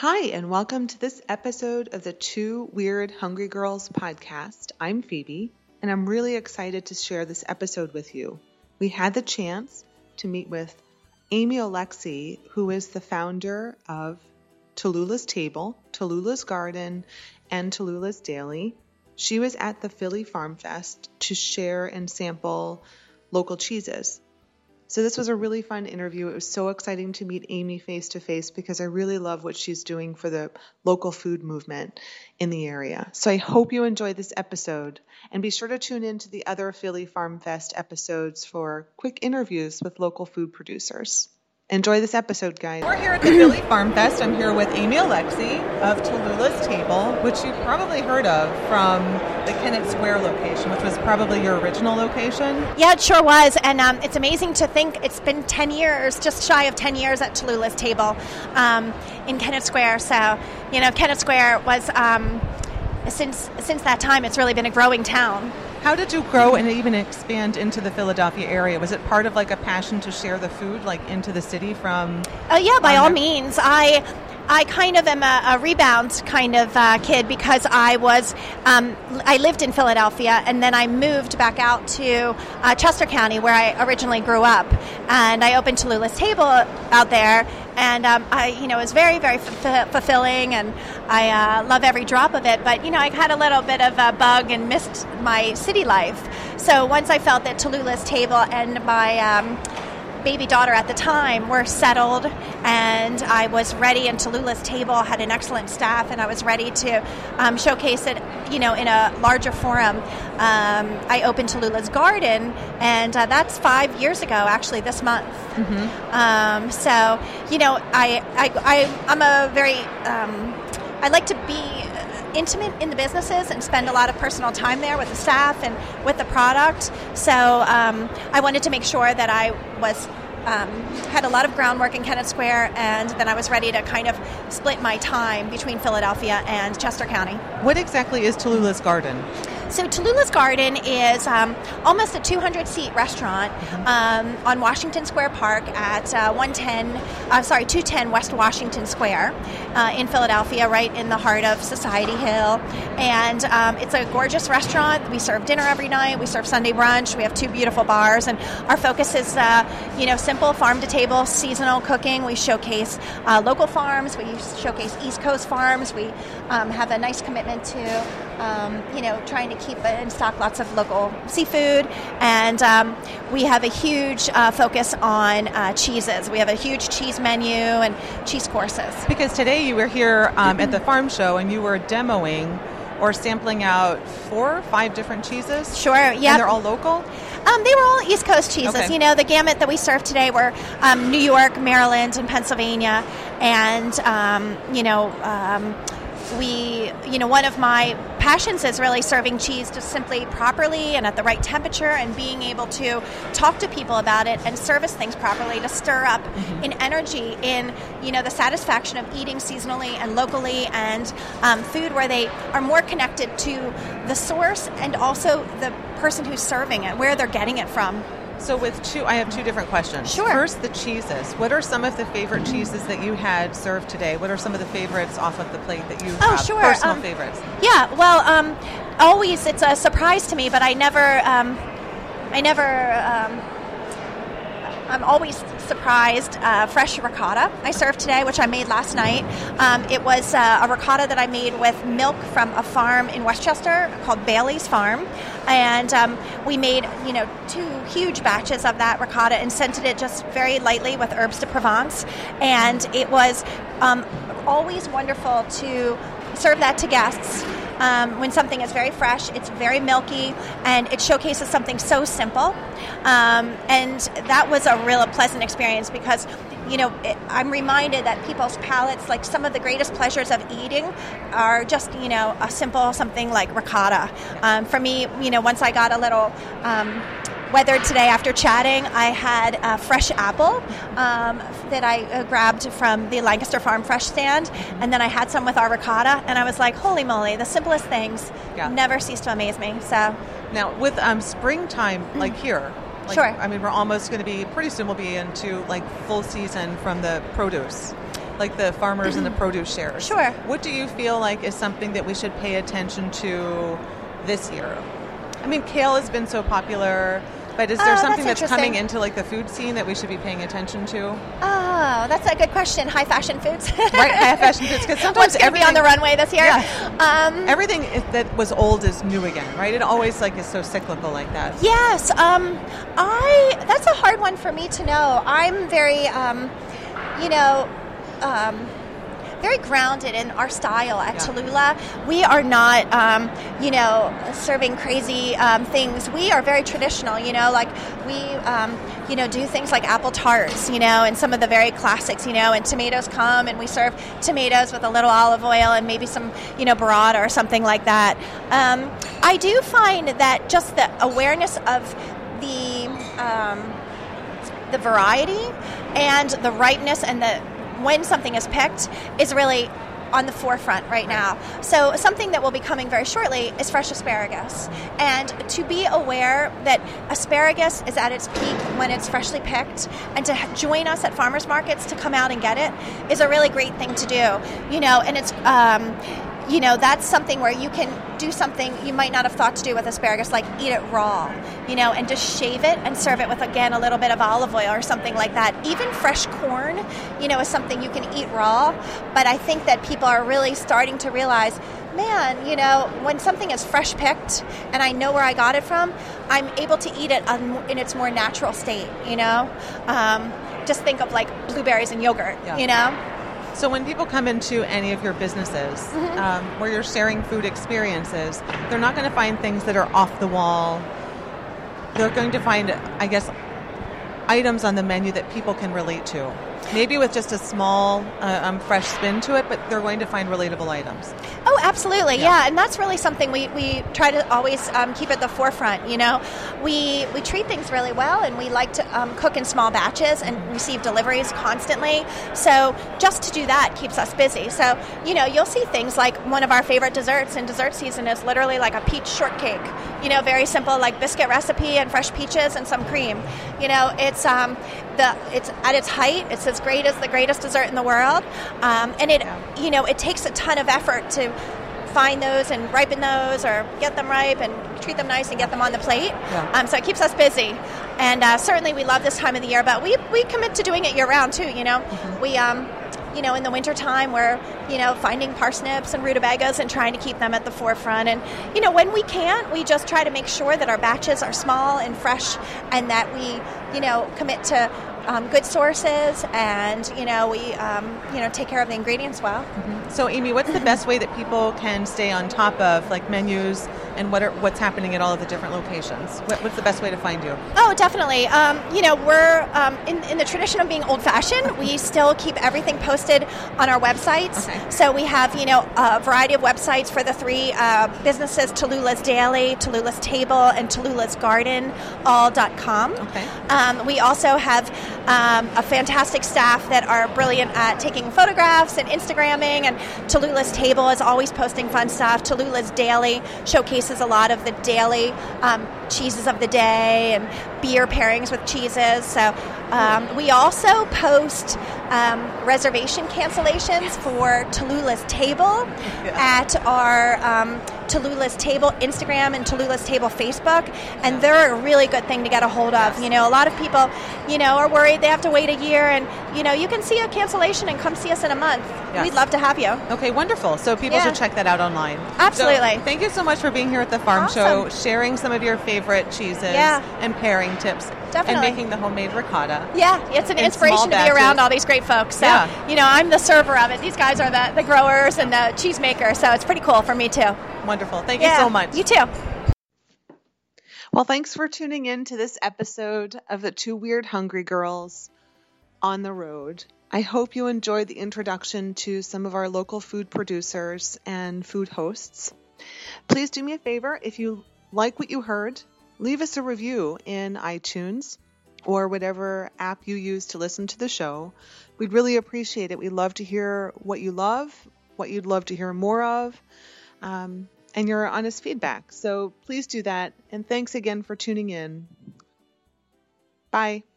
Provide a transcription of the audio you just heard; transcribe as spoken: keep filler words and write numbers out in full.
Hi, and welcome to this episode of the Two Weird Hungry Girls podcast. I'm Phoebe, and I'm really excited to share this episode with you. We had the chance to meet with Amy Alexi, who is the founder of Tallulah's Table, Tallulah's Garden, and Tallulah's Daily. She was at the Philly Farm Fest to share and sample local cheeses. So this was a really fun interview. It was so exciting to meet Amy face to face because I really love what she's doing for the local food movement in the area. So I hope you enjoyed this episode, and be sure to tune in to the other Philly Farm Fest episodes for quick interviews with local food producers. Enjoy this episode, guys. We're here at the Philly Farm Fest. I'm here with Amy Alexi of Tallulah's Table, which you've probably heard of from the Kennett Square location, which was probably your original location. Yeah, it sure was. And um, it's amazing to think it's been ten years, just shy of ten years at Tallulah's Table um, in Kennett Square. So, you know, Kennett Square was, um, since since that time, it's really been a growing town. How did you grow and even expand into the Philadelphia area? Was it part of like a passion to share the food like into the city from? Oh, yeah, by all means. I I kind of am a, a rebound kind of uh, kid because I was, um, I lived in Philadelphia and then I moved back out to uh, Chester County where I originally grew up. And I opened Tallulah's Table out there. And um, I, you know, it was very, very f- fulfilling, and I uh, love every drop of it. But, you know, I had a little bit of a bug and missed my city life. So once I felt that Tallulah's Table and my um, baby daughter at the time were settled, and I was ready, and Tallulah's Table had an excellent staff, and I was ready to um, showcase it, you know, in a larger forum. Um, I opened Tallulah's Garden, and uh, that's five years ago, actually, this month. Mm-hmm. Um, so, you know, I, I, I, I'm a very, um, I like to be intimate in the businesses and spend a lot of personal time there with the staff and with the product. So um, I wanted to make sure that I was um, had a lot of groundwork in Kennett Square, and then I was ready to kind of split my time between Philadelphia and Chester County. What exactly is Tallulah's Garden? So Tallulah's Garden is um, almost a two hundred seat restaurant mm-hmm. um, on Washington Square Park at uh, one ten, uh, sorry, two ten West Washington Square uh, in Philadelphia, right in the heart of Society Hill. And um, it's a gorgeous restaurant. We serve dinner every night. We serve Sunday brunch. We have two beautiful bars, and our focus is, uh, you know, simple farm-to-table seasonal cooking. We showcase uh, local farms. We showcase East Coast farms. We um, have a nice commitment to, um, you know, trying to keep in stock lots of local seafood, and um, we have a huge uh, focus on uh, cheeses. We have a huge cheese menu and cheese courses. Because today you were here um, at the farm show and you were demoing or sampling out four or five different cheeses? Sure, yeah. And they're all local? Um, they were all East Coast cheeses. Okay. You know, the gamut that we served today were um, New York, Maryland, and Pennsylvania, and, um, you know, um, we, you know, one of my passions is really serving cheese just simply properly and at the right temperature, and being able to talk to people about it and service things properly to stir up mm-hmm. in energy, in, you know, the satisfaction of eating seasonally and locally, and um, food where they are more connected to the source and also the person who's serving it, where they're getting it from. So with two, I have two different questions. Sure. First, the cheeses. What are some of the favorite cheeses that you had served today? What are some of the favorites off of the plate that you oh, have? Sure. Personal um, favorites. Yeah. Well, um, always it's a surprise to me, but I never, um, I never. Um, I'm always surprised. Uh, fresh ricotta I served today, which I made last night. Um, it was uh, a ricotta that I made with milk from a farm in Westchester called Bailey's Farm, and um, we made, you know, two huge batches of that ricotta and scented it just very lightly with herbes de Provence, and it was um, always wonderful to serve that to guests. Um, when something is very fresh, it's very milky, and it showcases something so simple. Um, and that was a real pleasant experience because, you know, it, I'm reminded that people's palates, like some of the greatest pleasures of eating are just, you know, a simple something like ricotta. Um, for me, you know, once I got a little Um, weathered today after chatting, I had a fresh apple um, that I uh, grabbed from the Lancaster Farm Fresh stand, and then I had some with our ricotta, and I was like, holy moly, the simplest things yeah. never cease to amaze me. So now with um, springtime, like here, like, sure. I mean, we're almost going to be, pretty soon we'll be into like full season from the produce. like the farmers and the produce shares. Sure. What do you feel like is something that we should pay attention to this year? I mean, kale has been so popular, but is there Oh, something that's that's coming interesting. into like the food scene that we should be paying attention to? Oh, that's a good question. High fashion foods. Right, high fashion foods, because sometimes What's going to be on everything- the runway this year? Yeah. Um, Everything is, that was old is new again, right? It always like is so cyclical like that. Yes, um, I. That's a hard one for me to know. I'm very, um, you know, um, very grounded in our style at Yeah. Tallulah. We are not, um, you know, serving crazy um, things. We are very traditional. You know, like we, um, you know, do things like apple tarts. You know, and some of the very classics. You know, and tomatoes come, and we serve tomatoes with a little olive oil and maybe some, you know, burrata or something like that. Um, I do find that just the awareness of the um, the variety and the ripeness and the when something is picked is really on the forefront right now. So something that will be coming very shortly is fresh asparagus. And to be aware that asparagus is at its peak when it's freshly picked, and to join us at farmers markets to come out and get it is a really great thing to do. You know, and it's um, you know, that's something where you can do something you might not have thought to do with asparagus, like eat it raw, you know, and just shave it and serve it with, again, a little bit of olive oil or something like that. Even fresh corn, you know, is something you can eat raw. But I think that people are really starting to realize, man, you know, when something is fresh picked and I know where I got it from, I'm able to eat it in its more natural state, you know. Um, just think of like blueberries and yogurt, Yeah. you know. So when people come into any of your businesses Mm-hmm. um, where you're sharing food experiences, they're not going to find things that are off the wall. They're going to find, I guess, items on the menu that people can relate to. Maybe with just a small, uh, um, fresh spin to it, but they're going to find relatable items. Oh, absolutely, Yeah. yeah, and that's really something we, we try to always um, keep at the forefront. You know, we we treat things really well, and we like to um, cook in small batches and receive deliveries constantly. So just to do that keeps us busy. So you know, you'll see things like one of our favorite desserts in dessert season is literally like a peach shortcake. You know, very simple, like biscuit recipe and fresh peaches and some cream. You know, it's um the it's at its height. It's as great as the greatest dessert in the world, um, and it Yeah. you know it takes a ton of effort to find those and ripen those or get them ripe and treat them nice and get them on the plate. Yeah. Um, so it keeps us busy, and uh, certainly we love this time of the year. But we we commit to doing it year round too. You know, Mm-hmm. we um. You know, in the wintertime, we're, you know, finding parsnips and rutabagas and trying to keep them at the forefront. And, you know, when we can, we just try to make sure that our batches are small and fresh and that we, you know, commit to um, good sources and, you know, we, um, you know, take care of the ingredients well. So, Amy, what's the best way that people can stay on top of like menus and what are what's happening at all of the different locations? What, what's the best way to find you? Oh, definitely. Um, you know, we're um, in, in the tradition of being old-fashioned. We still keep everything posted on our websites. Okay. So we have, you know, a variety of websites for the three uh, businesses: Tallulah's Daily, Tallulah's Table, and Tallulah's Garden, all dot com. Okay. Um, we also have um, a fantastic staff that are brilliant at taking photographs and Instagramming. And Tallulah's Table is always posting fun stuff. Tallulah's Daily showcases a lot of the daily um, cheeses of the day and beer pairings with cheeses. So um, we also post um, reservation cancellations for Tallulah's Table at our um, Tallulah's Table Instagram and Tallulah's Table Facebook, and they're a really good thing to get a hold of. You know, a lot of people, you know, are worried they have to wait a year, and you know, you can see a cancellation and come see us in a month. Yes. We'd love to have you. Okay, wonderful. So people Yeah. should check that out online. Absolutely. So, thank you so much for being here at the Farm Awesome. Show, sharing some of your favorite cheeses Yeah. and pairing tips, Definitely. and making the homemade ricotta. Yeah, it's an In inspiration small to be batches. around all these great folks. So, Yeah. you know, I'm the server of it. These guys are the, the growers and the cheese makers, so it's pretty cool for me too. Wonderful. Thank Yeah, you so much. You too. Well, thanks for tuning in to this episode of the Two Weird Hungry Girls on the Road. I hope you enjoyed the introduction to some of our local food producers and food hosts. Please do me a favor, if you like what you heard, leave us a review in iTunes or whatever app you use to listen to the show. We'd really appreciate it. We'd love to hear what you love, what you'd love to hear more of, um, and your honest feedback. So please do that. And thanks again for tuning in. Bye.